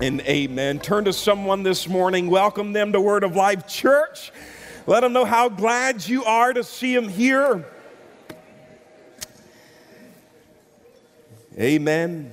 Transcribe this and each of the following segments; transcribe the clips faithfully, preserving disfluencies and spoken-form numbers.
And amen. Turn to someone this morning, welcome them to Word of Life Church. Let them know how glad you are to see them here. Amen.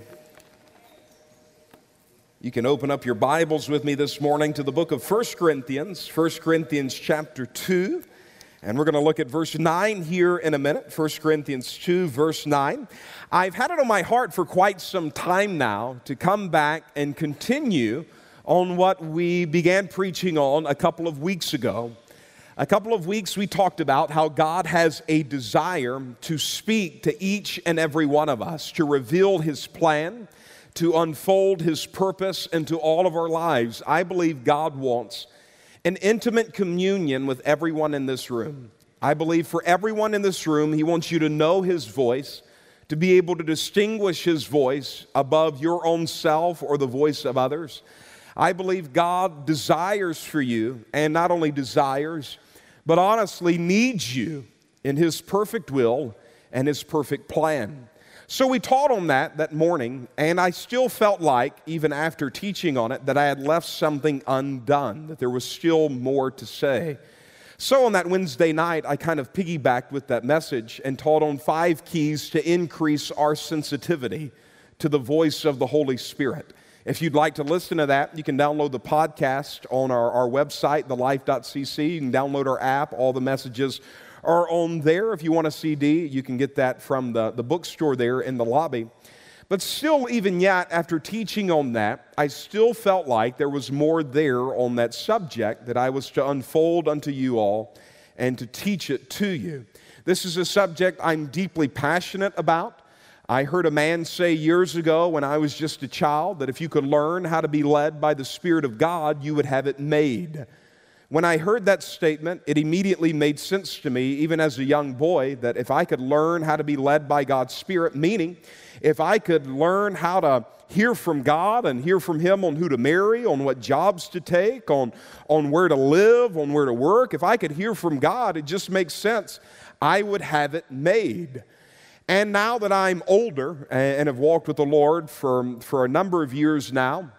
You can open up your Bibles with me this morning to the book of First Corinthians, First Corinthians chapter two. And we're going to look at verse nine here in a minute, First Corinthians two, verse nine. I've had it on my heart for quite some time now to come back and continue on what we began preaching on a couple of weeks ago. A couple of weeks we talked about how God has a desire to speak to each and every one of us, to reveal His plan, to unfold His purpose into all of our lives. I believe God wants an intimate communion with everyone in this room. I believe for everyone in this room, He wants you to know His voice, to be able to distinguish His voice above your own self or the voice of others. I believe God desires for you, and not only desires, but honestly needs you in His perfect will and His perfect plan. So we taught on that that morning, and I still felt like, even after teaching on it, that I had left something undone, that there was still more to say. So on that Wednesday night, I kind of piggybacked with that message and taught on five keys to increase our sensitivity to the voice of the Holy Spirit. If you'd like to listen to that, you can download the podcast on our, our website, the life dot c c. You can download our app. All the messages are on there. If you want a C D, you can get that from the, the bookstore there in the lobby. But still, even yet, after teaching on that, I still felt like there was more there on that subject that I was to unfold unto you all and to teach it to you. This is a subject I'm deeply passionate about. I heard a man say years ago when I was just a child that if you could learn how to be led by the Spirit of God, you would have it made. When I heard that statement, it immediately made sense to me, even as a young boy, that if I could learn how to be led by God's Spirit, meaning if I could learn how to hear from God and hear from Him on who to marry, on what jobs to take, on, on where to live, on where to work, if I could hear from God, it just makes sense. I would have it made. And now that I'm older and have walked with the Lord for, for a number of years now,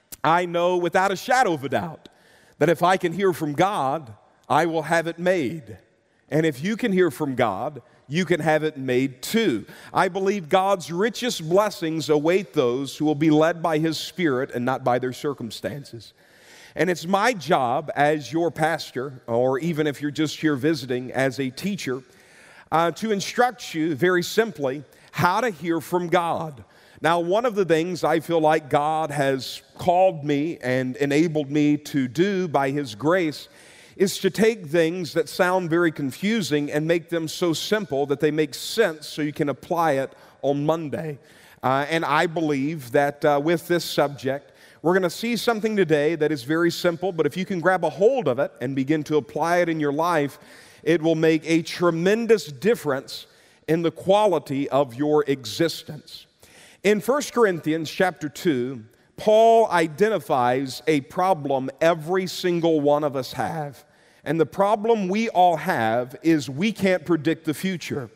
I know without a shadow of a doubt that if I can hear from God, I will have it made. And if you can hear from God, you can have it made too. I believe God's richest blessings await those who will be led by His Spirit and not by their circumstances. And it's my job as your pastor, or even if you're just here visiting as a teacher, uh, to instruct you very simply how to hear from God. Now, one of the things I feel like God has called me and enabled me to do by His grace is to take things that sound very confusing and make them so simple that they make sense so you can apply it on Monday. Uh, and I believe that uh, with this subject, we're going to see something today that is very simple, but if you can grab a hold of it and begin to apply it in your life, it will make a tremendous difference in the quality of your existence. In First Corinthians chapter two, Paul identifies a problem every single one of us have. And the problem we all have is we can't predict the future.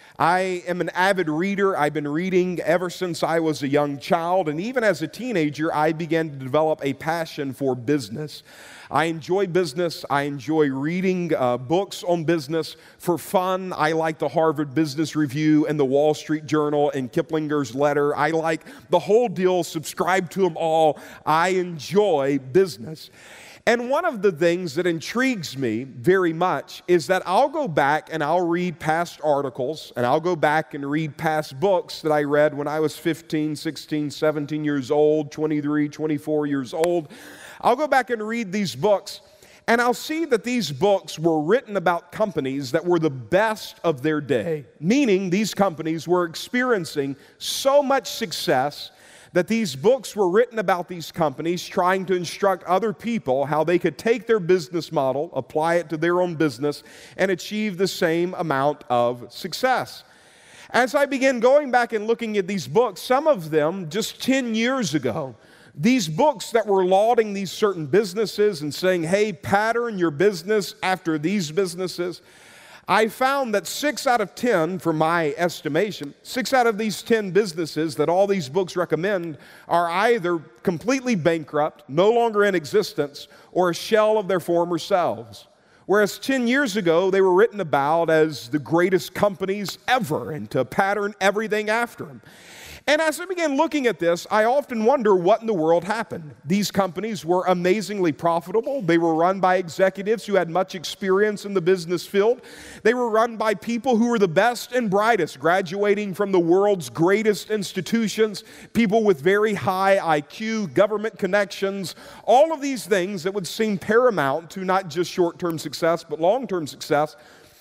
I am an avid reader. I've been reading ever since I was a young child. And even as a teenager, I began to develop a passion for business. I enjoy business. I enjoy reading uh, books on business. For fun, I like the Harvard Business Review and the Wall Street Journal and Kiplinger's Letter. I like the whole deal, subscribe to them all. I enjoy business. And one of the things that intrigues me very much is that I'll go back and I'll read past articles and I'll go back and read past books that I read when I was fifteen, sixteen, seventeen years old, twenty-three, twenty-four years old. I'll go back and read these books and I'll see that these books were written about companies that were the best of their day, meaning these companies were experiencing so much success that these books were written about these companies trying to instruct other people how they could take their business model, apply it to their own business, and achieve the same amount of success. As I began going back and looking at these books, some of them just ten years ago, these books that were lauding these certain businesses and saying, hey, pattern your business after these businesses, I found that six out of ten, from my estimation, six out of these ten businesses that all these books recommend are either completely bankrupt, no longer in existence, or a shell of their former selves. Whereas ten years ago, they were written about as the greatest companies ever and to pattern everything after them. And as I began looking at this, I often wonder what in the world happened. These companies were amazingly profitable. They were run by executives who had much experience in the business field. They were run by people who were the best and brightest, graduating from the world's greatest institutions, people with very high I Q, government connections, all of these things that would seem paramount to not just short-term success, but long-term success.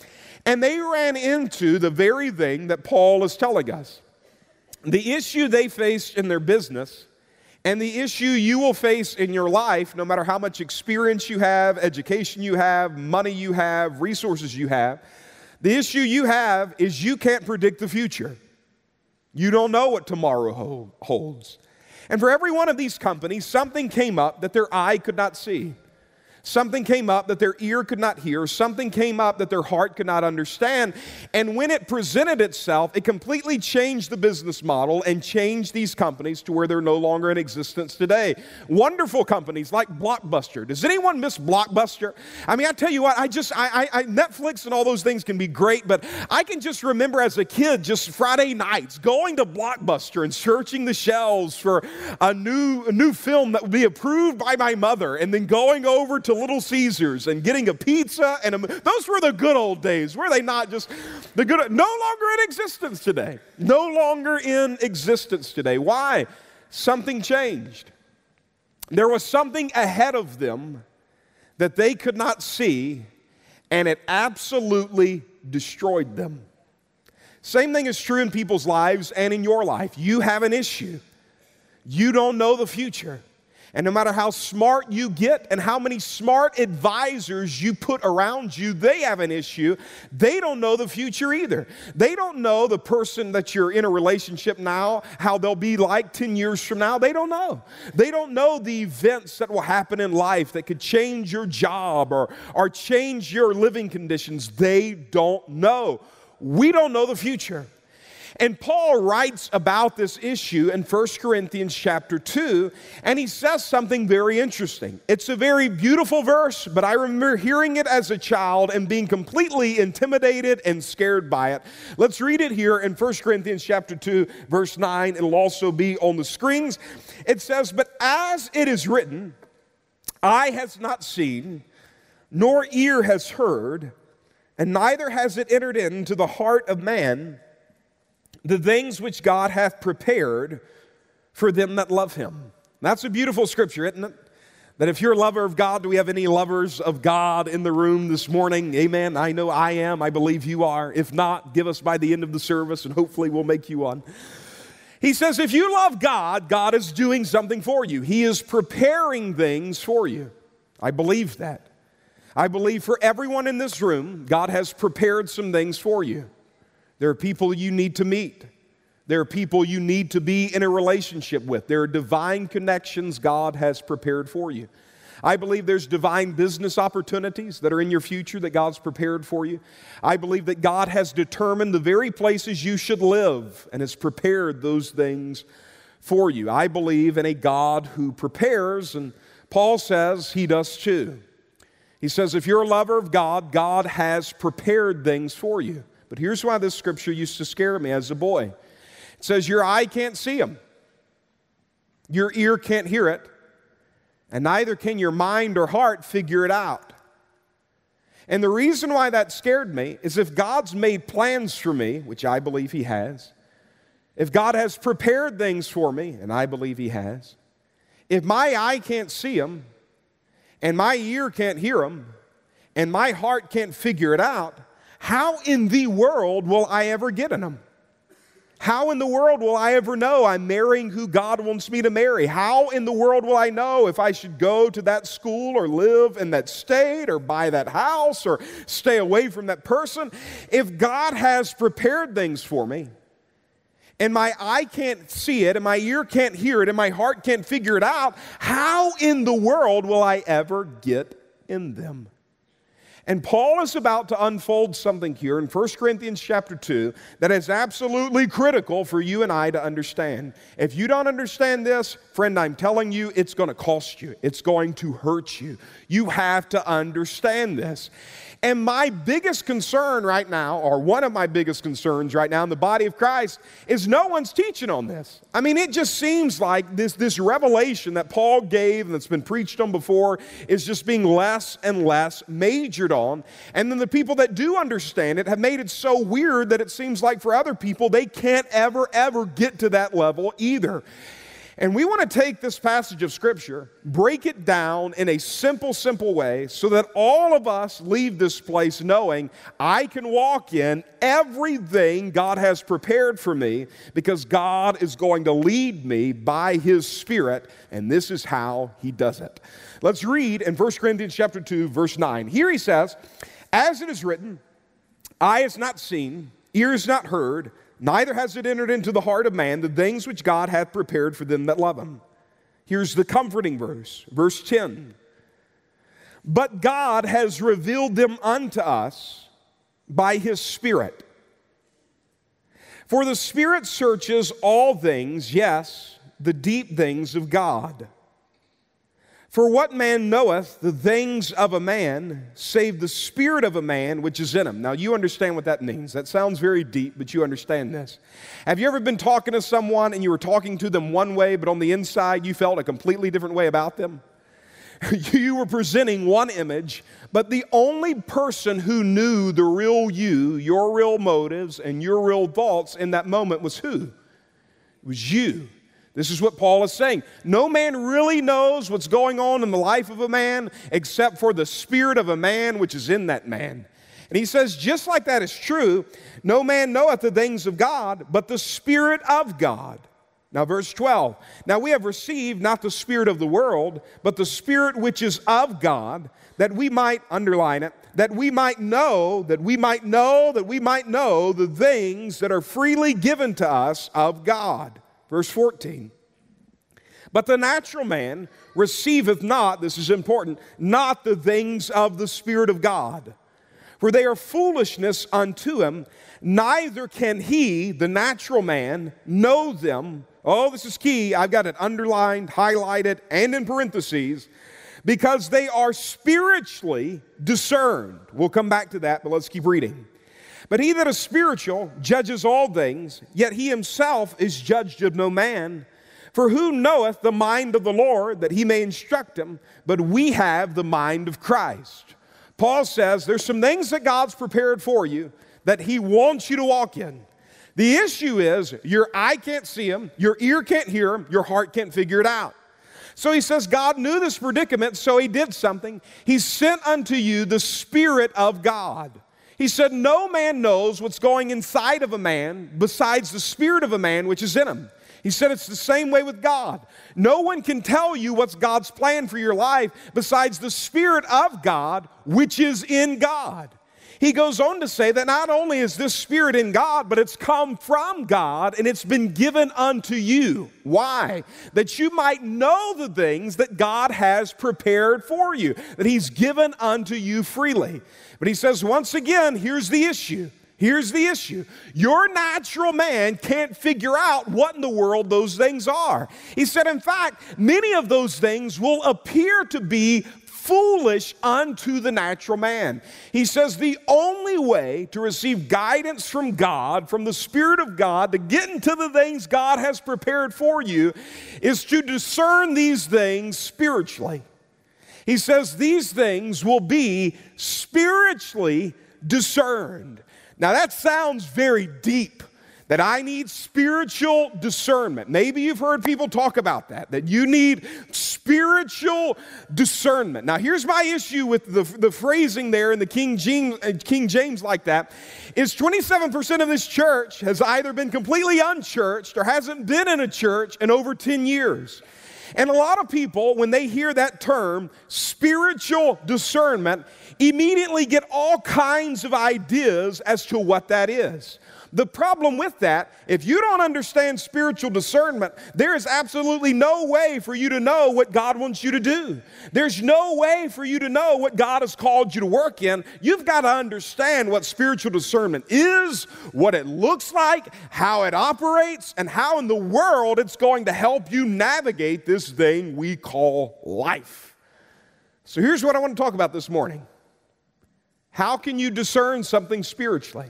And they ran into the very thing that Paul is telling us. The issue they faced in their business and the issue you will face in your life, no matter how much experience you have, education you have, money you have, resources you have, the issue you have is you can't predict the future. You don't know what tomorrow hold, holds. And for every one of these companies, something came up that their eye could not see. Something came up that their ear could not hear. Something came up that their heart could not understand. And when it presented itself, it completely changed the business model and changed these companies to where they're no longer in existence today. Wonderful companies like Blockbuster. Does anyone miss Blockbuster? I mean, I tell you what, I just, I, I, I Netflix and all those things can be great, but I can just remember as a kid, just Friday nights, going to Blockbuster and searching the shelves for a new, a new film that would be approved by my mother, and then going over to Little Caesars and getting a pizza. And a, those were the good old days, were they not? Just the good, no longer in existence today. No longer in existence today. Why? Something changed. There was something ahead of them that they could not see, and it absolutely destroyed them. Same thing is true in people's lives and in your life. You have an issue. You don't know the future. And no matter how smart you get and how many smart advisors you put around you, they have an issue. They don't know the future either. They don't know the person that you're in a relationship now, how they'll be like ten years from now. They don't know. They don't know the events that will happen in life that could change your job or, or change your living conditions. They don't know. We don't know the future. And Paul writes about this issue in First Corinthians chapter two, and he says something very interesting. It's a very beautiful verse, but I remember hearing it as a child and being completely intimidated and scared by it. Let's read it here in First Corinthians chapter two, verse nine. It'll also be on the screens. It says, "But as it is written, eye has not seen, nor ear has heard, and neither has it entered into the heart of man, the things which God hath prepared for them that love him." That's a beautiful scripture, isn't it? That if you're a lover of God, do we have any lovers of God in the room this morning? Amen. I know I am. I believe you are. If not, give us by the end of the service and hopefully we'll make you one. He says, if you love God, God is doing something for you. He is preparing things for you. I believe that. I believe for everyone in this room, God has prepared some things for you. There are people you need to meet. There are people you need to be in a relationship with. There are divine connections God has prepared for you. I believe there's divine business opportunities that are in your future that God's prepared for you. I believe that God has determined the very places you should live and has prepared those things for you. I believe in a God who prepares, and Paul says he does too. He says if you're a lover of God, God has prepared things for you. But here's why this scripture used to scare me as a boy. It says your eye can't see him, your ear can't hear it, and neither can your mind or heart figure it out. And the reason why that scared me is if God's made plans for me, which I believe he has, if God has prepared things for me, and I believe he has, if my eye can't see him, and my ear can't hear him, and my heart can't figure it out, how in the world will I ever get in them? How in the world will I ever know I'm marrying who God wants me to marry? How in the world will I know if I should go to that school or live in that state or buy that house or stay away from that person? If God has prepared things for me and my eye can't see it and my ear can't hear it and my heart can't figure it out, how in the world will I ever get in them? And Paul is about to unfold something here in First Corinthians chapter two that is absolutely critical for you and I to understand. If you don't understand this, friend, I'm telling you, it's going to cost you. It's going to hurt you. You have to understand this. And my biggest concern right now, or one of my biggest concerns right now in the body of Christ, is no one's teaching on this. I mean, it just seems like this, this revelation that Paul gave and that's been preached on before is just being less and less majored on. And then the people that do understand it have made it so weird that it seems like for other people, they can't ever, ever get to that level either. And we want to take this passage of Scripture, break it down in a simple, simple way so that all of us leave this place knowing I can walk in everything God has prepared for me because God is going to lead me by His Spirit, and this is how He does it. Let's read in First Corinthians chapter two, verse nine. Here he says, "As it is written, eye has not seen, ear has not heard, neither has it entered into the heart of man the things which God hath prepared for them that love Him." Here's the comforting verse, verse ten. "But God has revealed them unto us by His Spirit. For the Spirit searches all things, yes, the deep things of God. For what man knoweth the things of a man, save the spirit of a man which is in him?" Now, you understand what that means. That sounds very deep, but you understand this. Have you ever been talking to someone and you were talking to them one way, but on the inside you felt a completely different way about them? You were presenting one image, but the only person who knew the real you, your real motives, and your real thoughts in that moment was who? It was you. This is what Paul is saying. No man really knows what's going on in the life of a man except for the spirit of a man which is in that man. And he says, just like that is true, no man knoweth the things of God, but the Spirit of God. Now, verse twelve. "Now we have received not the spirit of the world, but the Spirit which is of God, that we might," underline it, "that we might know, that we might know, that we might know the things that are freely given to us of God." Verse fourteen. "But the natural man receiveth not," this is important, "not the things of the Spirit of God, for they are foolishness unto him, neither can he," the natural man, "know them." Oh, this is key. I've got it underlined, highlighted, and in parentheses, "because they are spiritually discerned." We'll come back to that, but let's keep reading. "But he that is spiritual judges all things, yet he himself is judged of no man. For who knoweth the mind of the Lord, that he may instruct him? But we have the mind of Christ." Paul says there's some things that God's prepared for you that He wants you to walk in. The issue is your eye can't see Him, your ear can't hear Him, your heart can't figure it out. So he says God knew this predicament, so He did something. He sent unto you the Spirit of God. He said, no man knows what's going inside of a man besides the spirit of a man which is in him. He said it's the same way with God. No one can tell you what's God's plan for your life besides the Spirit of God which is in God. He goes on to say that not only is this Spirit in God, but it's come from God and it's been given unto you. Why? That you might know the things that God has prepared for you, that He's given unto you freely. But he says, once again, here's the issue. Here's the issue. Your natural man can't figure out what in the world those things are. He said, in fact, many of those things will appear to be foolish unto the natural man. He says the only way to receive guidance from God, from the Spirit of God, to get into the things God has prepared for you, is to discern these things spiritually. He says these things will be spiritually discerned. Now that sounds very deep, that I need spiritual discernment. Maybe you've heard people talk about that, that you need spiritual discernment. Now here's my issue with the, the phrasing there in the King James, King James like that, is twenty-seven percent of this church has either been completely unchurched or hasn't been in a church in over ten years. And a lot of people, when they hear that term, spiritual discernment, immediately get all kinds of ideas as to what that is. The problem with that, if you don't understand spiritual discernment, there is absolutely no way for you to know what God wants you to do. There's no way for you to know what God has called you to work in. You've got to understand what spiritual discernment is, what it looks like, how it operates, and how in the world it's going to help you navigate this thing we call life. So here's what I want to talk about this morning. How can you discern something spiritually?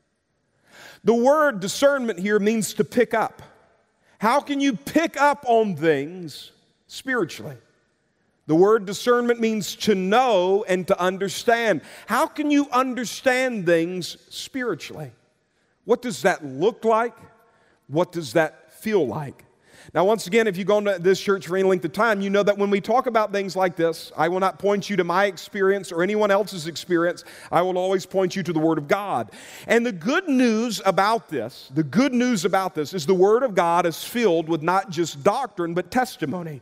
The word discernment here means to pick up. How can you pick up on things spiritually? The word discernment means to know and to understand. How can you understand things spiritually? What does that look like? What does that feel like? Now, once again, if you've gone to this church for any length of time, you know that when we talk about things like this, I will not point you to my experience or anyone else's experience. I will always point you to the Word of God. And the good news about this, the good news about this is the Word of God is filled with not just doctrine, but testimony.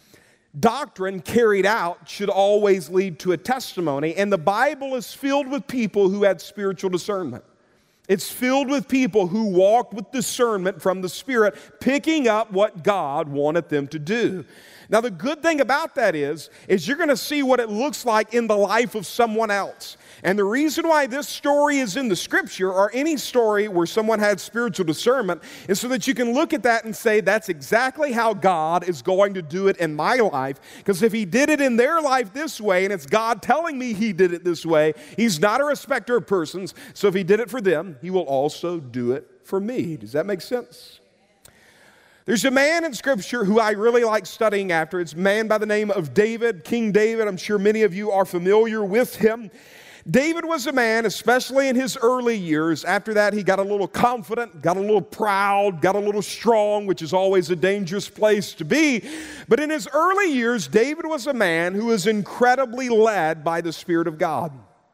Doctrine carried out should always lead to a testimony, and the Bible is filled with people who had spiritual discernment. It's filled with people who walked with discernment from the Spirit, picking up what God wanted them to do. Now, the good thing about that is, is you're going to see what it looks like in the life of someone else. And the reason why this story is in the Scripture, or any story where someone had spiritual discernment, is so that you can look at that and say, that's exactly how God is going to do it in my life. Because if He did it in their life this way, and it's God telling me He did it this way, He's not a respecter of persons. So if He did it for them, He will also do it for me. Does that make sense? There's a man in Scripture who I really like studying after. It's a man by the name of David, King David. I'm sure many of you are familiar with him. David was a man, especially in his early years. After that, he got a little confident, got a little proud, got a little strong, which is always a dangerous place to be. But in his early years, David was a man who was incredibly led by the Spirit of God.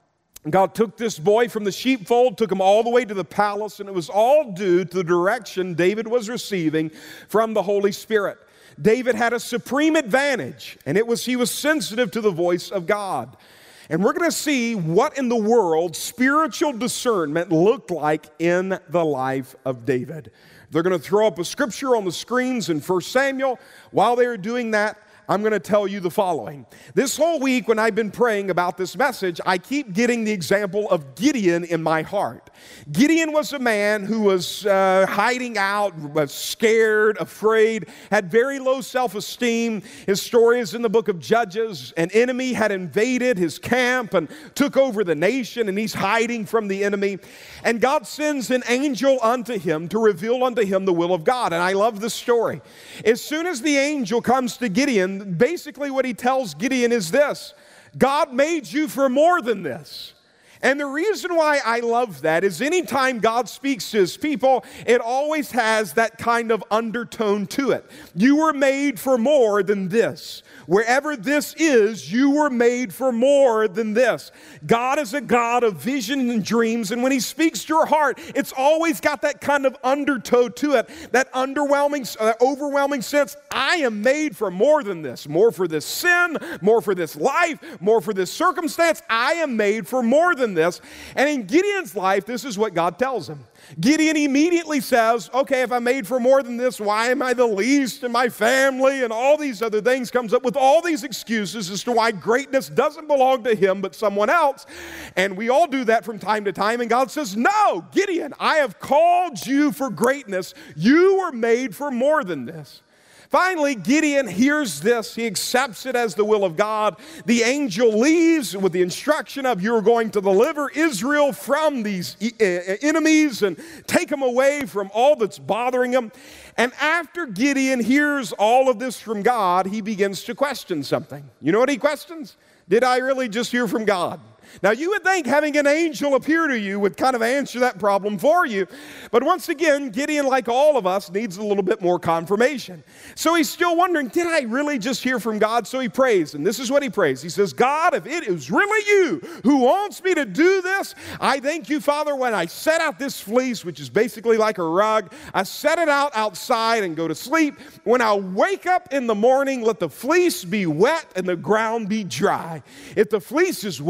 God took this boy from the sheepfold, took him all the way to the palace, and it was all due to the direction David was receiving from the Holy Spirit. David had a supreme advantage, and it was he was sensitive to the voice of God. And we're going to see what in the world spiritual discernment looked like in the life of David. They're going to throw up a scripture on the screens in First Samuel. While they are doing that, I'm going to tell you the following. This whole week when I've been praying about this message, I keep getting the example of Gideon in my heart. Gideon was a man who was uh, hiding out, was scared, afraid, had very low self-esteem. His story is in the book of Judges. An enemy had invaded his camp and took over the nation, and he's hiding from the enemy. And God sends an angel unto him to reveal unto him the will of God. And I love this story. As soon as the angel comes to Gideon, basically what he tells Gideon is this: God made you for more than this. And the reason why I love that is anytime God speaks to His people, it always has that kind of undertone to it. You were made for more than this. Wherever this is, you were made for more than this. God is a God of vision and dreams, and when He speaks to your heart, it's always got that kind of undertow to it, that underwhelming, uh, overwhelming sense. I am made for more than this. More for this sin, more for this life, more for this circumstance. I am made for more than this. And in Gideon's life, this is what God tells him. Gideon immediately says, okay, if I'm made for more than this, why am I the least in my family? And all these other things, comes up with all these excuses as to why greatness doesn't belong to him but someone else. And we all do that from time to time. And God says, no, Gideon, I have called you for greatness. You were made for more than this. Finally, Gideon hears this. He accepts it as the will of God. The angel leaves with the instruction of, you're going to deliver Israel from these enemies and take them away from all that's bothering them. And after Gideon hears all of this from God, he begins to question something. You know what he questions? Did I really just hear from God? Now, you would think having an angel appear to you would kind of answer that problem for you. But once again, Gideon, like all of us, needs a little bit more confirmation. So he's still wondering, did I really just hear from God? So he prays, and this is what he prays. He says, God, if it is really you who wants me to do this, I thank you, Father, when I set out this fleece, which is basically like a rug, I set it out outside and go to sleep. When I wake up in the morning, let the fleece be wet and the ground be dry. If the fleece is wet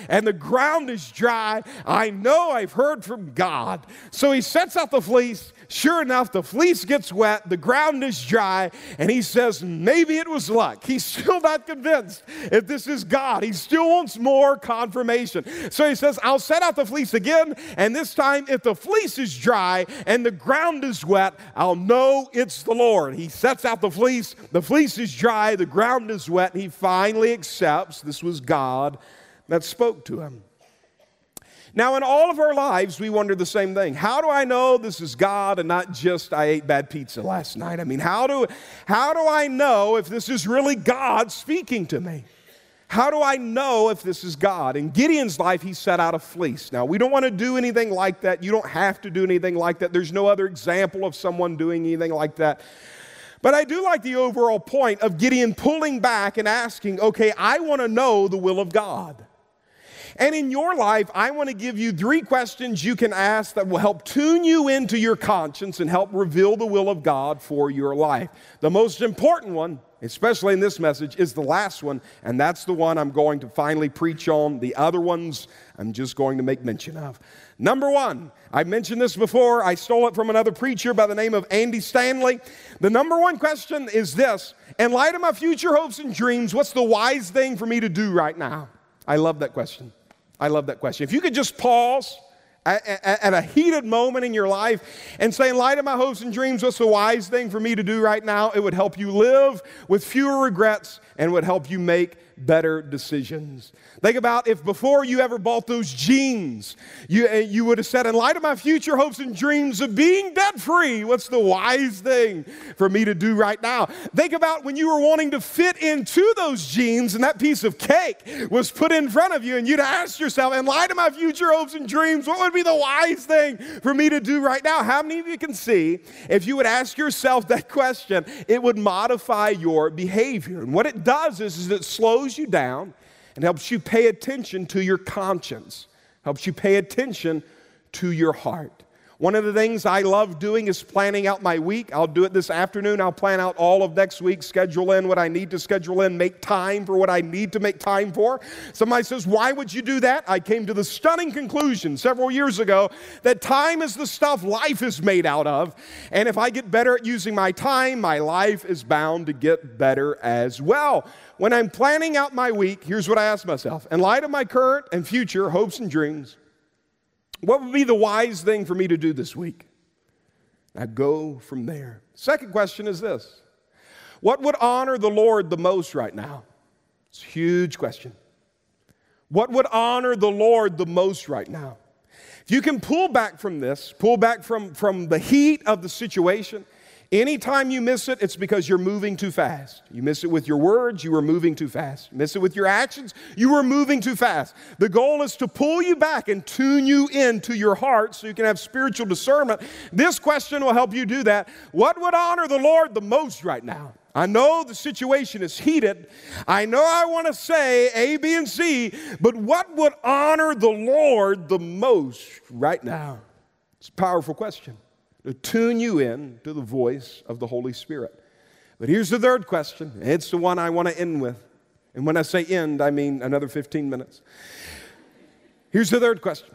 and the ground is dry. I know I've heard from God. So he sets out the fleece. Sure enough, the fleece gets wet, the ground is dry, and he says, maybe it was luck. He's still not convinced if this is God. He still wants more confirmation. So he says, I'll set out the fleece again, and this time if the fleece is dry and the ground is wet, I'll know it's the Lord. He sets out the fleece, the fleece is dry, the ground is wet, and he finally accepts this was God that spoke to him. Now, in all of our lives, we wonder the same thing. How do I know this is God and not just I ate bad pizza last night? I mean, how do, how do I know if this is really God speaking to me? How do I know if this is God? In Gideon's life, he set out a fleece. Now, we don't want to do anything like that. You don't have to do anything like that. There's no other example of someone doing anything like that. But I do like the overall point of Gideon pulling back and asking, okay, I want to know the will of God. And in your life, I want to give you three questions you can ask that will help tune you into your conscience and help reveal the will of God for your life. The most important one, especially in this message, is the last one, and that's the one I'm going to finally preach on. The other ones, I'm just going to make mention of. Number one, I mentioned this before. I stole it from another preacher by the name of Andy Stanley. The number one question is this: in light of my future hopes and dreams, what's the wise thing for me to do right now? I love that question. I love that question. If you could just pause at, at, at a heated moment in your life and say, in light of my hopes and dreams, what's the wise thing for me to do right now? It would help you live with fewer regrets and would help you make better decisions. Think about if before you ever bought those jeans, you, you would have said, in light of my future hopes and dreams of being debt-free, what's the wise thing for me to do right now? Think about when you were wanting to fit into those jeans and that piece of cake was put in front of you and you'd ask yourself, in light of my future hopes and dreams, what would be the wise thing for me to do right now? How many of you can see if you would ask yourself that question, it would modify your behavior? And what it does is, is it slows you down and helps you pay attention to your conscience, helps you pay attention to your heart. One of the things I love doing is planning out my week. I'll do it this afternoon. I'll plan out all of next week, schedule in what I need to schedule in, make time for what I need to make time for. Somebody says, why would you do that? I came to the stunning conclusion several years ago that time is the stuff life is made out of. And if I get better at using my time, my life is bound to get better as well. When I'm planning out my week, here's what I ask myself. In light of my current and future hopes and dreams, what would be the wise thing for me to do this week? Now go from there. Second question is this: what would honor the Lord the most right now? It's a huge question. What would honor the Lord the most right now? If you can pull back from this, pull back from, from the heat of the situation, anytime you miss it, it's because you're moving too fast. You miss it with your words, you are moving too fast. You miss it with your actions, you are moving too fast. The goal is to pull you back and tune you into your heart so you can have spiritual discernment. This question will help you do that. What would honor the Lord the most right now? I know the situation is heated. I know I want to say A, B, and C, but what would honor the Lord the most right now? It's a powerful question to tune you in to the voice of the Holy Spirit. But here's the third question. It's the one I want to end with. And when I say end, I mean another fifteen minutes. Here's the third question.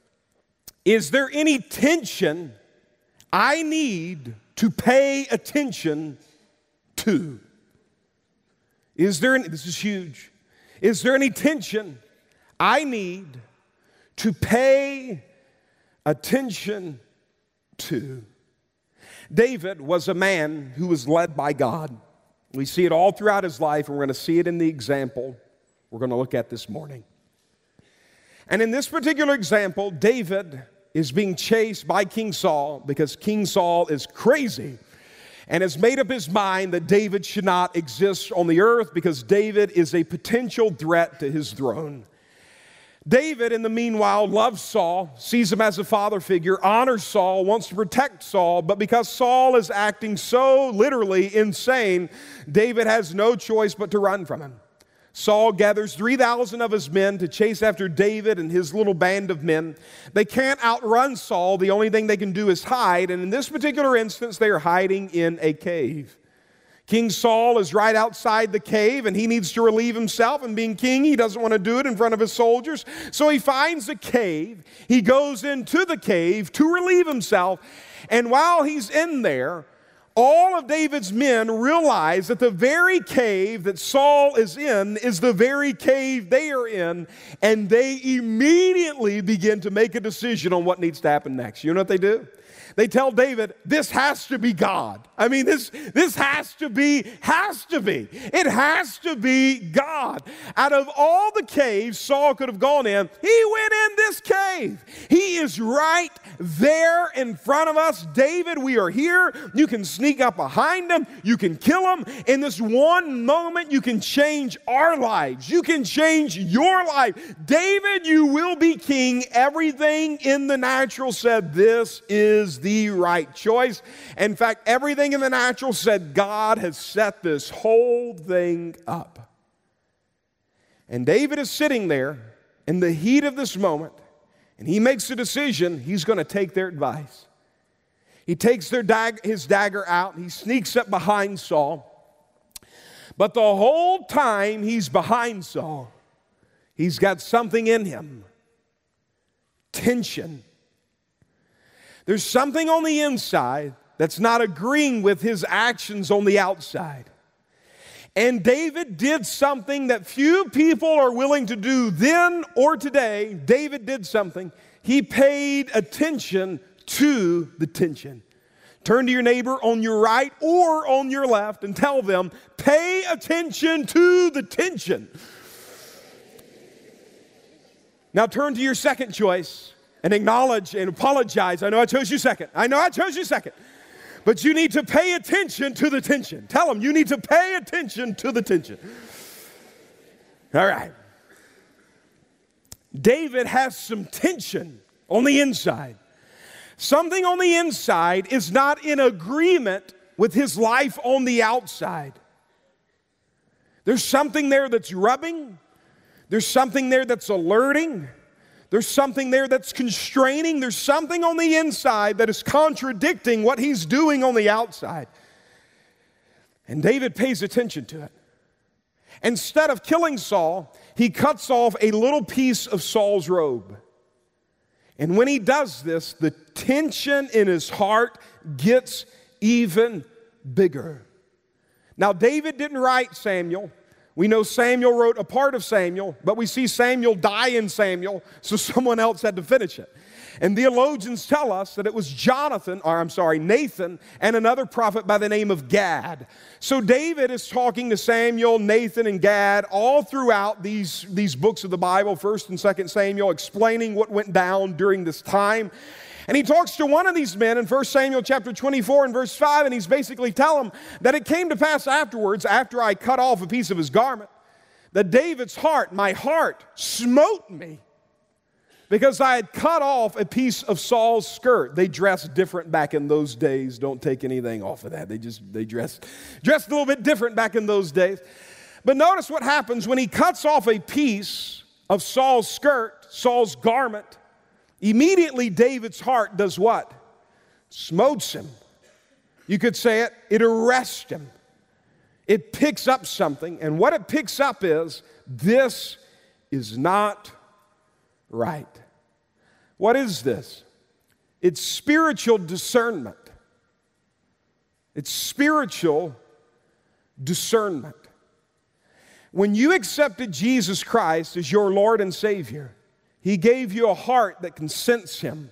Is there any tension I need to pay attention to? Is there any, this is huge. Is there any tension I need to pay attention to? David was a man who was led by God. We see it all throughout his life, and we're going to see it in the example we're going to look at this morning. And in this particular example, David is being chased by King Saul because King Saul is crazy and has made up his mind that David should not exist on the earth because David is a potential threat to his throne. David, in the meanwhile, loves Saul, sees him as a father figure, honors Saul, wants to protect Saul, but because Saul is acting so literally insane, David has no choice but to run from him. Saul gathers three thousand of his men to chase after David and his little band of men. They can't outrun Saul. The only thing they can do is hide, and in this particular instance, they are hiding in a cave. King Saul is right outside the cave, and he needs to relieve himself. And being king, he doesn't want to do it in front of his soldiers. So he finds a cave. He goes into the cave to relieve himself. And while he's in there, all of David's men realize that the very cave that Saul is in is the very cave they are in. And they immediately begin to make a decision on what needs to happen next. You know what they do? They tell David, this has to be God. I mean, this, this has to be, has to be. It has to be God. Out of all the caves Saul could have gone in, he went in this cave. He is right there in front of us. David, we are here. You can sneak up behind him. You can kill him. In this one moment, you can change our lives. You can change your life. David, you will be king. Everything in the natural said this is the right choice. In fact, everything in the natural said God has set this whole thing up. And David is sitting there in the heat of this moment, and he makes a decision. He's going to take their advice. He takes their dag- his dagger out, and he sneaks up behind Saul. But the whole time he's behind Saul, he's got something in him. Tension. There's something on the inside that's not agreeing with his actions on the outside. And David did something that few people are willing to do then or today. David did something. He paid attention to the tension. Turn to your neighbor on your right or on your left and tell them, pay attention to the tension. Now turn to your second choice and acknowledge and apologize. I know I chose you second. I know I chose you second. But you need to pay attention to the tension. Tell them you need to pay attention to the tension. All right. David has some tension on the inside. Something on the inside is not in agreement with his life on the outside. There's something there that's rubbing. There's something there that's alerting. There's something there that's constraining. There's something on the inside that is contradicting what he's doing on the outside. And David pays attention to it. Instead of killing Saul, he cuts off a little piece of Saul's robe. And when he does this, the tension in his heart gets even bigger. Now, David didn't write Samuel. We know Samuel wrote a part of Samuel, but we see Samuel die in Samuel, so someone else had to finish it. And theologians tell us that it was Jonathan, or I'm sorry, Nathan, and another prophet by the name of Gad. So David is talking to Samuel, Nathan, and Gad all throughout these, these books of the Bible, First and Second Samuel, explaining what went down during this time. And he talks to one of these men in First Samuel chapter twenty-four and verse five, and he's basically telling him that it came to pass afterwards, after I cut off a piece of his garment, that David's heart, my heart, smote me because I had cut off a piece of Saul's skirt. They dressed different back in those days. Don't take anything off of that. They just, they dressed, dressed a little bit different back in those days. But notice what happens when he cuts off a piece of Saul's skirt, Saul's garment. Immediately, David's heart does what? Smotes him. You could say it, it arrests him. It picks up something, and what it picks up is, this is not right. What is this? It's spiritual discernment. It's spiritual discernment. When you accepted Jesus Christ as your Lord and Savior, He gave you a heart that can sense Him.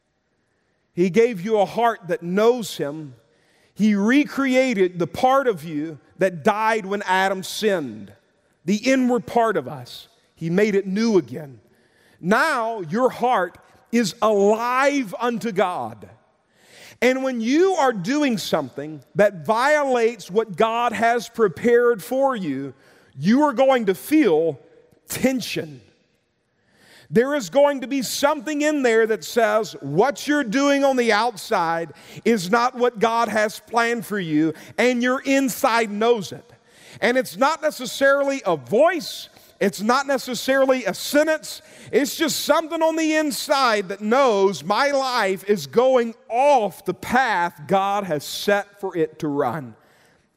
He gave you a heart that knows Him. He recreated the part of you that died when Adam sinned, the inward part of us. He made it new again. Now your heart is alive unto God. And when you are doing something that violates what God has prepared for you, you are going to feel tension. There is going to be something in there that says what you're doing on the outside is not what God has planned for you, and your inside knows it. And it's not necessarily a voice, it's not necessarily a sentence, it's just something on the inside that knows my life is going off the path God has set for it to run.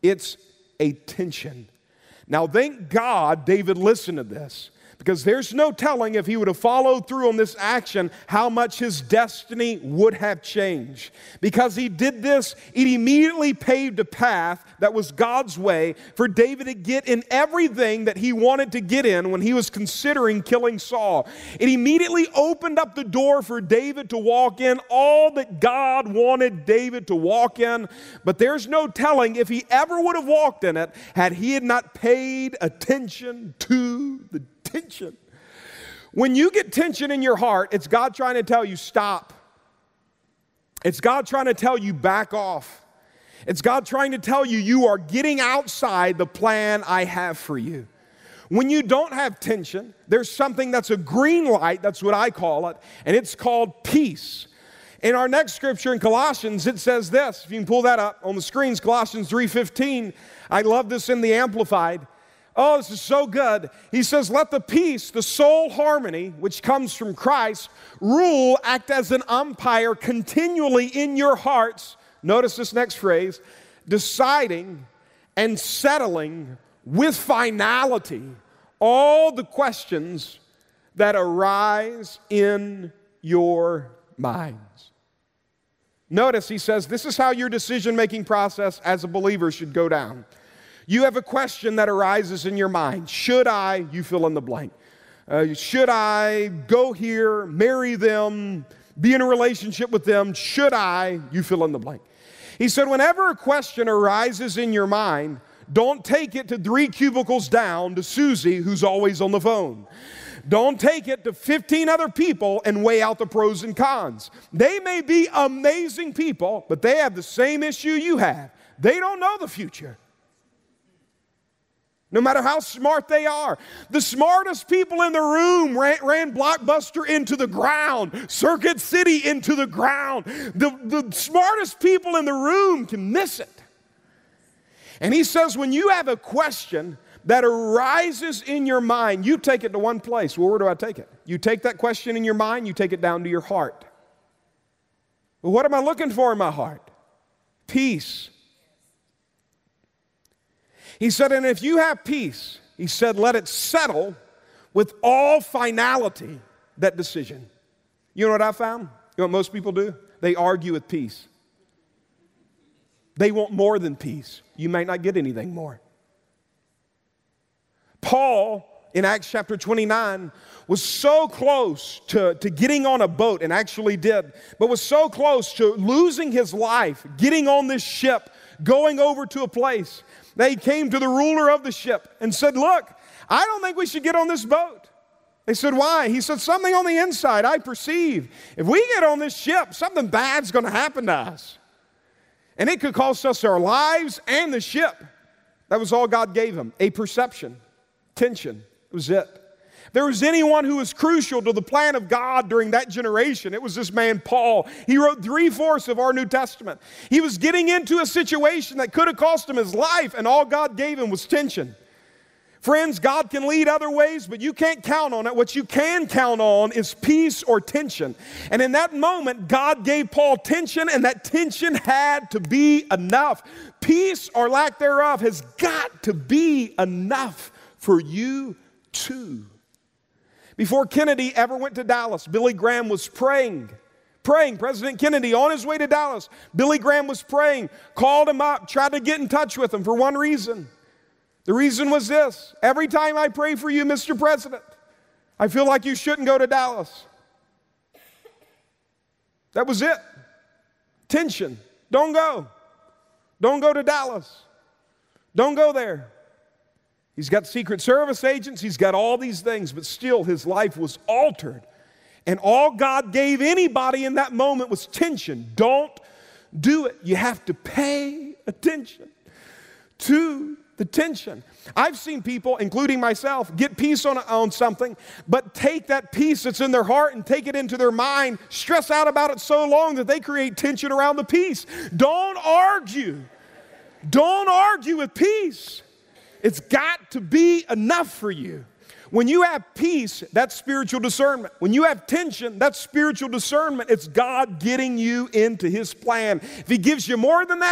It's a tension. Now, thank God David listened to this, because there's no telling if he would have followed through on this action how much his destiny would have changed. Because he did this, it immediately paved a path that was God's way for David to get in everything that he wanted to get in when he was considering killing Saul. It immediately opened up the door for David to walk in all that God wanted David to walk in. But there's no telling if he ever would have walked in it had he had not paid attention to the tension. When you get tension in your heart, it's God trying to tell you stop. It's God trying to tell you back off. It's God trying to tell you you are getting outside the plan I have for you. When you don't have tension, there's something that's a green light, that's what I call it, and it's called peace. In our next scripture in Colossians, it says this, if you can pull that up on the screens, Colossians three fifteen. I love this in the Amplified. Oh, this is so good. He says, let the peace, the soul harmony, which comes from Christ, rule, act as an umpire continually in your hearts. Notice this next phrase, deciding and settling with finality all the questions that arise in your minds. Notice he says, this is how your decision-making process as a believer should go down. You have a question that arises in your mind. Should I, you fill in the blank. Uh, should I go here, marry them, be in a relationship with them? Should I, you fill in the blank. He said, whenever a question arises in your mind, don't take it to three cubicles down to Susie, who's always on the phone. Don't take it to fifteen other people and weigh out the pros and cons. They may be amazing people, but they have the same issue you have. They don't know the future. No matter how smart they are. The smartest people in the room ran, ran Blockbuster into the ground, Circuit City into the ground. The, the smartest people in the room can miss it. And he says, when you have a question that arises in your mind, you take it to one place. Well, where do I take it? You take that question in your mind, you take it down to your heart. Well, what am I looking for in my heart? Peace. He said, and if you have peace, he said, let it settle with all finality, that decision. You know what I found? You know what most people do? They argue with peace. They want more than peace. You may not get anything more. Paul, in Acts chapter twenty-nine, was so close to, to getting on a boat, and actually did, but was so close to losing his life, getting on this ship, going over to a place. They came to the ruler of the ship and said, look, I don't think we should get on this boat. They said, why? He said, something on the inside I perceive. If we get on this ship, something bad's going to happen to us. And it could cost us our lives and the ship. That was all God gave him, a perception, tension. That was it. If there was anyone who was crucial to the plan of God during that generation, it was this man, Paul. He wrote three-fourths of our New Testament. He was getting into a situation that could have cost him his life, and all God gave him was tension. Friends, God can lead other ways, but you can't count on it. What you can count on is peace or tension. And in that moment, God gave Paul tension, and that tension had to be enough. Peace or lack thereof has got to be enough for you too. Before Kennedy ever went to Dallas, Billy Graham was praying. Praying. President Kennedy on his way to Dallas, Billy Graham was praying, called him up, tried to get in touch with him for one reason. The reason was this: every time I pray for you, Mister President, I feel like you shouldn't go to Dallas. That was it. Tension. Don't go. Don't go to Dallas. Don't go there. He's got Secret Service agents, he's got all these things, but still his life was altered. And all God gave anybody in that moment was tension. Don't do it. You have to pay attention to the tension. I've seen people, including myself, get peace on, on something, but take that peace that's in their heart and take it into their mind, stress out about it so long that they create tension around the peace. Don't argue. Don't argue with peace. It's got to be enough for you. When you have peace, that's spiritual discernment. When you have tension, that's spiritual discernment. It's God getting you into His plan. If He gives you more than that,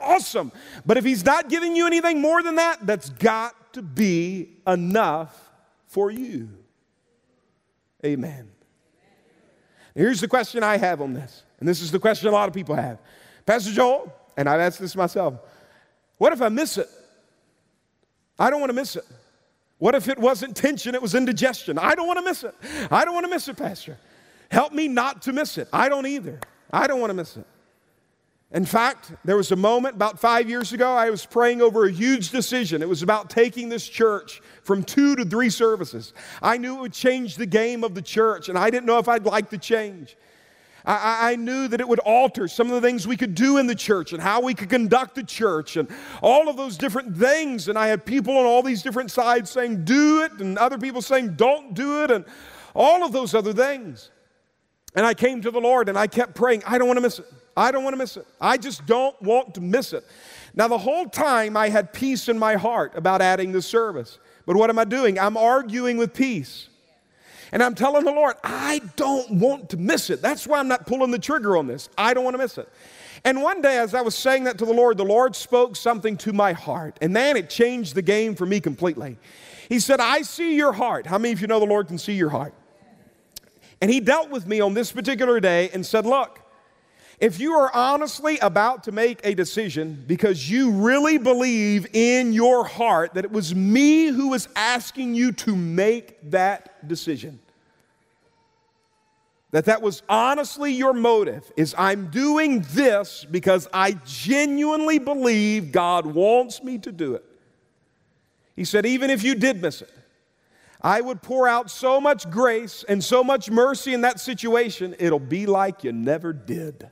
awesome. But if he's not giving you anything more than that, that's got to be enough for you. Amen. Here's the question I have on this, and this is the question a lot of people have. Pastor Joel, and I've asked this myself, what if I miss it? I don't want to miss it. What if it wasn't tension, it was indigestion? I don't want to miss it. I don't want to miss it, Pastor. Help me not to miss it. I don't either. I don't want to miss it. In fact, there was a moment about five years ago, I was praying over a huge decision. It was about taking this church from two to three services. I knew it would change the game of the church, and I didn't know if I'd like the change. I, I knew that it would alter some of the things we could do in the church and how we could conduct the church and all of those different things. And I had people on all these different sides saying, do it, and other people saying, don't do it, and all of those other things. And I came to the Lord, and I kept praying, I don't want to miss it. I don't want to miss it. I just don't want to miss it. Now, the whole time I had peace in my heart about adding this service. But what am I doing? I'm arguing with peace. And I'm telling the Lord, I don't want to miss it. That's why I'm not pulling the trigger on this. I don't want to miss it. And one day as I was saying that to the Lord, the Lord spoke something to my heart. And man, it changed the game for me completely. He said, I see your heart. How many of you know the Lord can see your heart? And he dealt with me on this particular day and said, look, if you are honestly about to make a decision because you really believe in your heart that it was me who was asking you to make that decision, that that was honestly your motive, is I'm doing this because I genuinely believe God wants me to do it. He said, even if you did miss it, I would pour out so much grace and so much mercy in that situation, it'll be like you never did.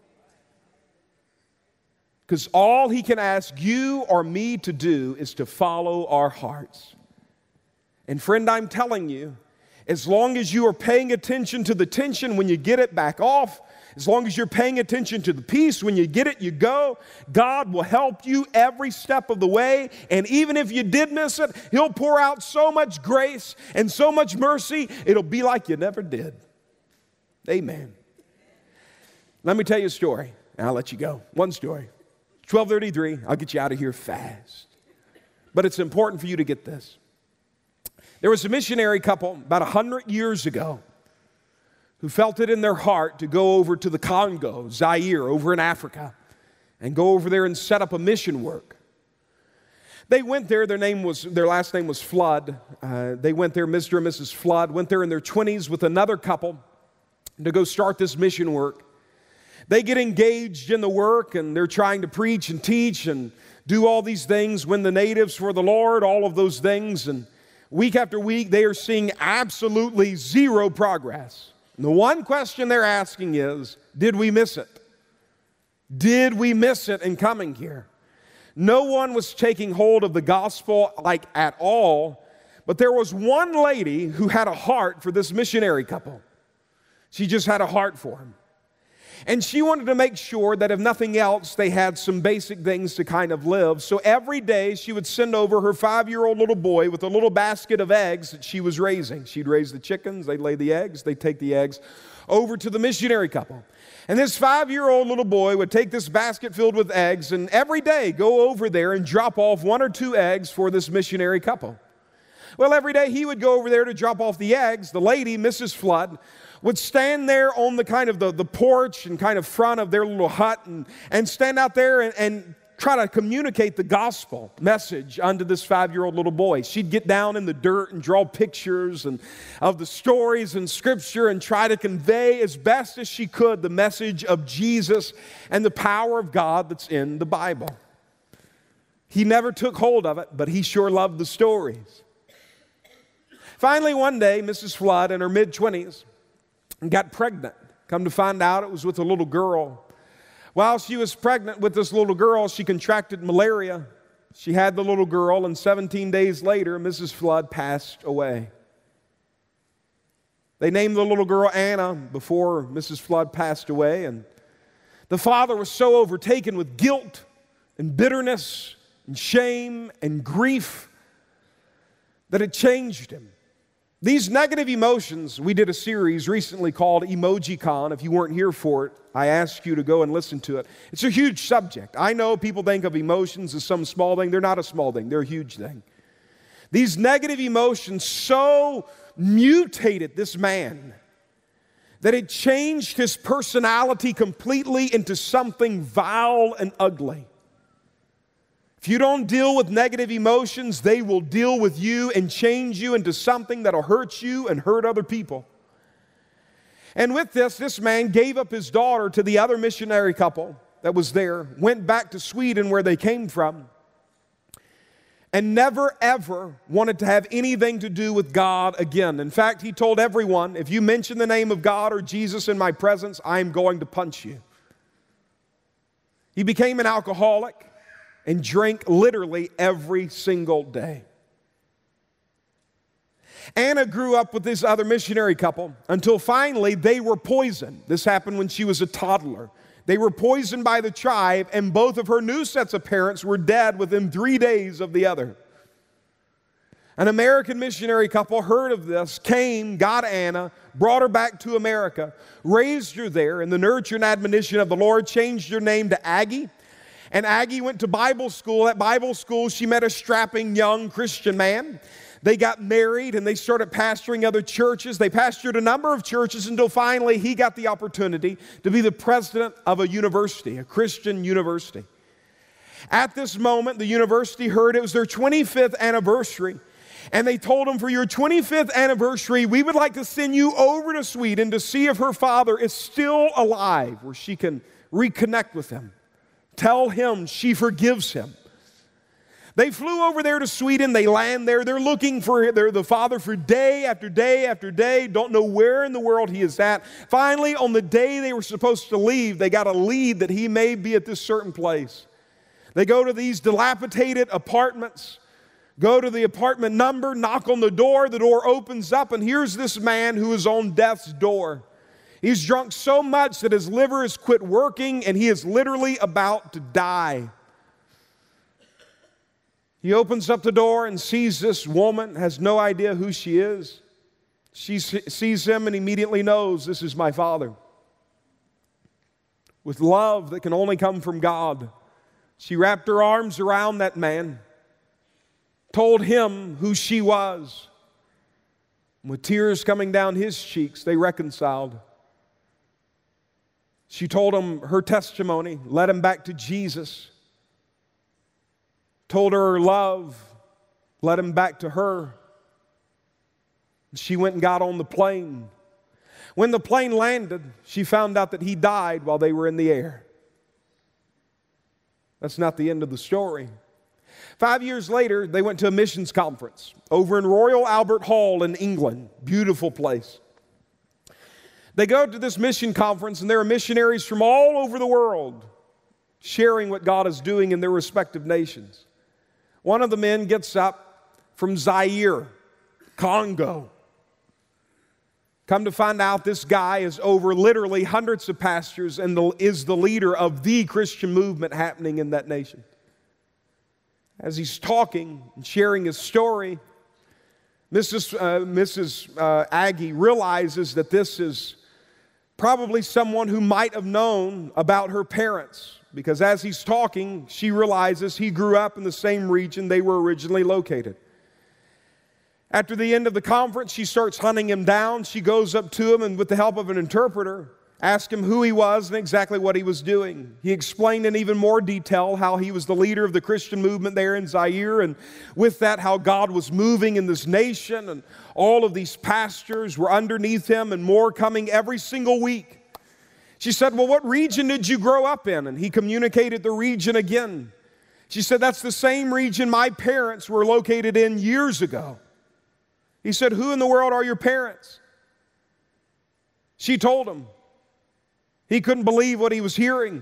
Because all he can ask you or me to do is to follow our hearts. And friend, I'm telling you, as long as you are paying attention to the tension when you get it, back off. As long as you're paying attention to the peace, when you get it, you go. God will help you every step of the way. And even if you did miss it, he'll pour out so much grace and so much mercy, it'll be like you never did. Amen. Let me tell you a story, and I'll let you go. One story. twelve thirty-three, I'll get you out of here fast. But it's important for you to get this. There was a missionary couple about one hundred years ago who felt it in their heart to go over to the Congo, Zaire, over in Africa, and go over there and set up a mission work. They went there, their name was, their last name was Flood. Uh, they went there, Mister and Missus Flood, went there in their twenties with another couple to go start this mission work. They get engaged in the work, and they're trying to preach and teach and do all these things, win the natives for the Lord, all of those things. And week after week, they are seeing absolutely zero progress. And the one question they're asking is, did we miss it? Did we miss it in coming here? No one was taking hold of the gospel like at all, but there was one lady who had a heart for this missionary couple. She just had a heart for him. And she wanted to make sure that if nothing else, they had some basic things to kind of live. So every day she would send over her five-year-old little boy with a little basket of eggs that she was raising. She'd raise the chickens, they'd lay the eggs, they'd take the eggs over to the missionary couple. And this five-year-old little boy would take this basket filled with eggs and every day go over there and drop off one or two eggs for this missionary couple. Well, every day he would go over there to drop off the eggs. The lady, Missus Flood, would stand there on the kind of the, the porch and kind of front of their little hut and, and stand out there and, and try to communicate the gospel message unto this five-year-old little boy. She'd get down in the dirt and draw pictures and of the stories in Scripture and try to convey as best as she could the message of Jesus and the power of God that's in the Bible. He never took hold of it, but he sure loved the stories. Finally, one day, Missus Flood, in her mid-twenties, got pregnant. Come to find out, it was with a little girl. While she was pregnant with this little girl, she contracted malaria. She had the little girl, and seventeen days later, Missus Flood passed away. They named the little girl Anna before Missus Flood passed away, and the father was so overtaken with guilt and bitterness and shame and grief that it changed him. These negative emotions, we did a series recently called EmojiCon. If you weren't here for it, I ask you to go and listen to it. It's a huge subject. I know people think of emotions as some small thing. They're not a small thing. They're a huge thing. These negative emotions so mutated this man that it changed his personality completely into something vile and ugly. If you don't deal with negative emotions, they will deal with you and change you into something that'll hurt you and hurt other people. And with this, this man gave up his daughter to the other missionary couple that was there, went back to Sweden where they came from, and never ever wanted to have anything to do with God again. In fact, he told everyone, if you mention the name of God or Jesus in my presence, I'm going to punch you. He became an alcoholic and drank literally every single day. Anna grew up with this other missionary couple until finally they were poisoned. This happened when she was a toddler. They were poisoned by the tribe, and both of her new sets of parents were dead within three days of the other. An American missionary couple heard of this, came, got Anna, brought her back to America, raised her there in the nurture and admonition of the Lord, changed her name to Aggie. And Aggie went to Bible school. At Bible school, she met a strapping young Christian man. They got married and they started pastoring other churches. They pastored a number of churches until finally he got the opportunity to be the president of a university, a Christian university. At this moment, the university heard it was their twenty-fifth anniversary. And they told him, for your twenty-fifth anniversary, we would like to send you over to Sweden to see if her father is still alive, where she can reconnect with him. Tell him she forgives him. They flew over there to Sweden. They land there. They're looking for their, the father for day after day after day. Don't know where in the world he is at. Finally, on the day they were supposed to leave, they got a lead that he may be at this certain place. They go to these dilapidated apartments, go to the apartment number, knock on the door. The door opens up, and here's this man who is on death's door. He's drunk so much that his liver has quit working, and he is literally about to die. He opens up the door and sees this woman, has no idea who she is. She sees him and immediately knows, this is my father. With love that can only come from God, she wrapped her arms around that man, told him who she was. With tears coming down his cheeks, they reconciled. She told him her testimony, led him back to Jesus. Told her her love, led him back to her. She went and got on the plane. When the plane landed, she found out that he died while they were in the air. That's not the end of the story. Five years later, they went to a missions conference over in Royal Albert Hall in England. Beautiful place. They go to this mission conference, and there are missionaries from all over the world sharing what God is doing in their respective nations. One of the men gets up from Zaire, Congo. Come to find out, this guy is over literally hundreds of pastors and the, is the leader of the Christian movement happening in that nation. As he's talking and sharing his story, Missus Uh, Missus Uh, Aggie realizes that this is probably someone who might have known about her parents, because as he's talking, she realizes he grew up in the same region they were originally located. After the end of the conference, she starts hunting him down. She goes up to him and with the help of an interpreter, asked him who he was and exactly what he was doing. He explained in even more detail how he was the leader of the Christian movement there in Zaire, and with that, how God was moving in this nation, and all of these pastors were underneath him and more coming every single week. She said, well, what region did you grow up in? And he communicated the region again. She said, that's the same region my parents were located in years ago. He said, who in the world are your parents? She told him. He couldn't believe what he was hearing.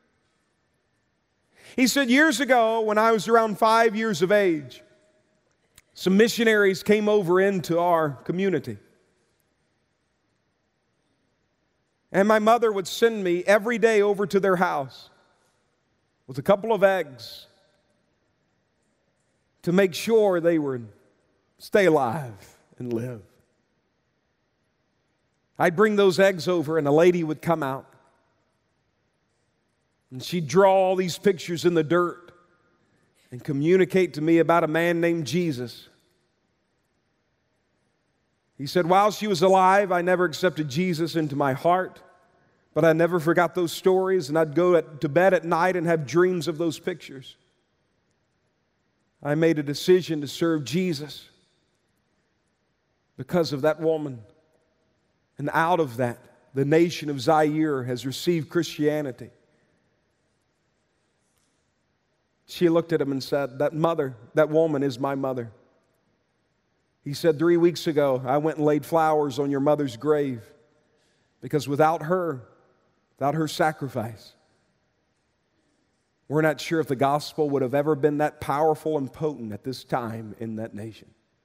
He said, years ago, when I was around five years of age, some missionaries came over into our community. And my mother would send me every day over to their house with a couple of eggs to make sure they would stay alive and live. I'd bring those eggs over and a lady would come out. And she'd draw all these pictures in the dirt and communicate to me about a man named Jesus. He said, while she was alive, I never accepted Jesus into my heart, but I never forgot those stories, and I'd go to bed at night and have dreams of those pictures. I made a decision to serve Jesus because of that woman. And out of that, the nation of Zaire has received Christianity. She looked at him and said, that mother, that woman is my mother. He said, three weeks ago, I went and laid flowers on your mother's grave because without her, without her sacrifice, we're not sure if the gospel would have ever been that powerful and potent at this time in that nation.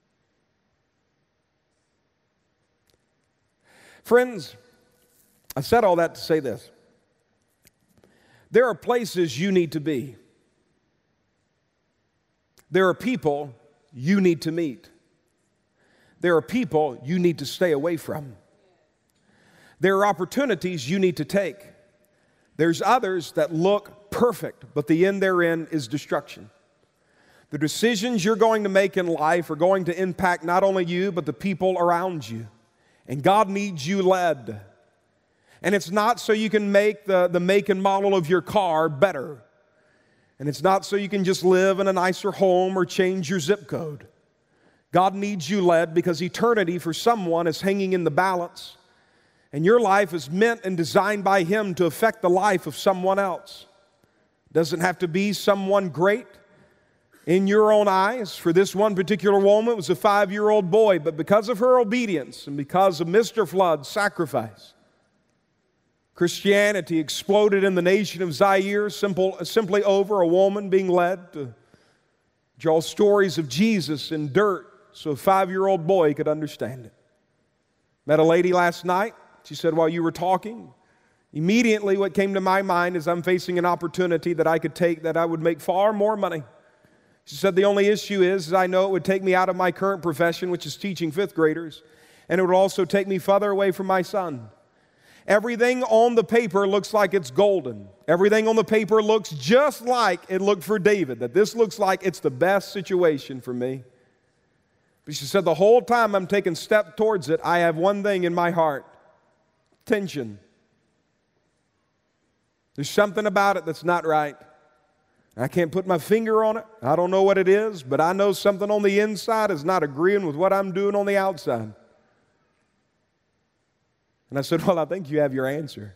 Friends, I said all that to say this. There are places you need to be. There are people you need to meet. There are people you need to stay away from. There are opportunities you need to take. There's others that look perfect, but the end therein is destruction. The decisions you're going to make in life are going to impact not only you, but the people around you. And God needs you led. And it's not so you can make the, the make and model of your car better. And it's not so you can just live in a nicer home or change your zip code. God needs you led because eternity for someone is hanging in the balance. And your life is meant and designed by Him to affect the life of someone else. It doesn't have to be someone great in your own eyes. For this one particular woman, it was a five-year-old boy, but because of her obedience and because of Mister Flood's sacrifice, Christianity exploded in the nation of Zaire simple, simply over a woman being led to draw stories of Jesus in dirt so a five-year-old boy could understand it. Met a lady last night. She said, while you were talking, immediately what came to my mind is I'm facing an opportunity that I could take that I would make far more money. She said, the only issue is, is I know it would take me out of my current profession, which is teaching fifth graders, and it would also take me further away from my son. Everything on the paper looks like it's golden. Everything on the paper looks just like it looked for David, that this looks like it's the best situation for me. But she said, the whole time I'm taking step towards it, I have one thing in my heart, tension. There's something about it that's not right. I can't put my finger on it. I don't know what it is, but I know something on the inside is not agreeing with what I'm doing on the outside. And I said, well, I think you have your answer.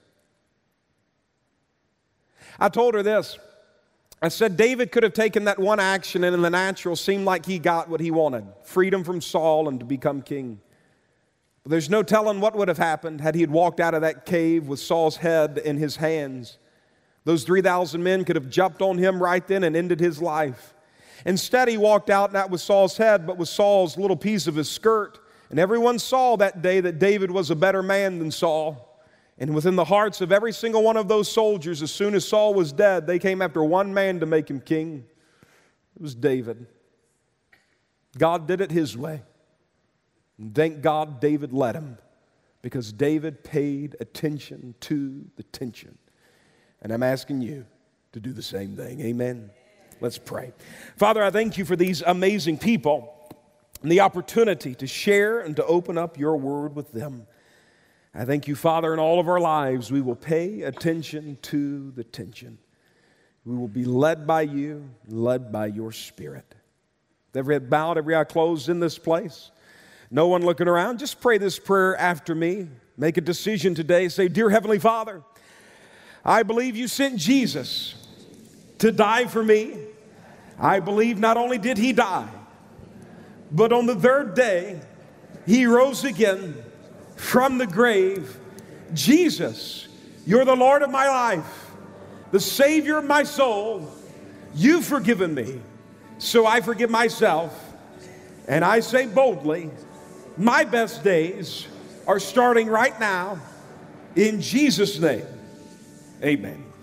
I told her this. I said, David could have taken that one action and in the natural seemed like he got what he wanted, freedom from Saul and to become king. But there's no telling what would have happened had he had walked out of that cave with Saul's head in his hands. Those three thousand men could have jumped on him right then and ended his life. Instead, he walked out not with Saul's head, but with Saul's little piece of his skirt. And everyone saw that day that David was a better man than Saul. And within the hearts of every single one of those soldiers, as soon as Saul was dead, they came after one man to make him king. It was David. God did it His way. And thank God David let him, because David paid attention to the tension. And I'm asking you to do the same thing. Amen. Let's pray. Father, I thank you for these amazing people and the opportunity to share and to open up your word with them. I thank you, Father, in all of our lives, we will pay attention to the tension. We will be led by you, led by your Spirit. Every head bowed, every eye closed in this place. No one looking around. Just pray this prayer after me. Make a decision today. Say, Dear Heavenly Father, I believe you sent Jesus to die for me. I believe not only did He die, but on the third day, He rose again from the grave. Jesus, you're the Lord of my life, the Savior of my soul. You've forgiven me, so I forgive myself. And I say boldly, my best days are starting right now. In Jesus' name, amen.